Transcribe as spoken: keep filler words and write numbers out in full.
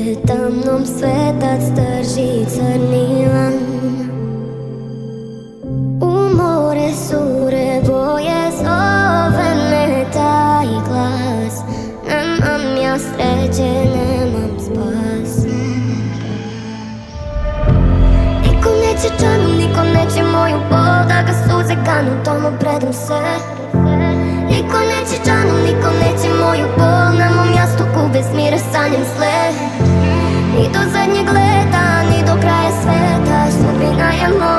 pred tamnom svetac drži crni lan. U more sure boje zove me taj glas. Nemam ja sreće, nemam spas. Niko neće čanu, niko neće moju bol, da ga suze ganu, tomu predam se. Niko neće čanu, niko neće moju bol, na mom jastuku bez mira sanjam sle. Ni do zadnjeg leta, ni do kraja sveta, sudbina je moja.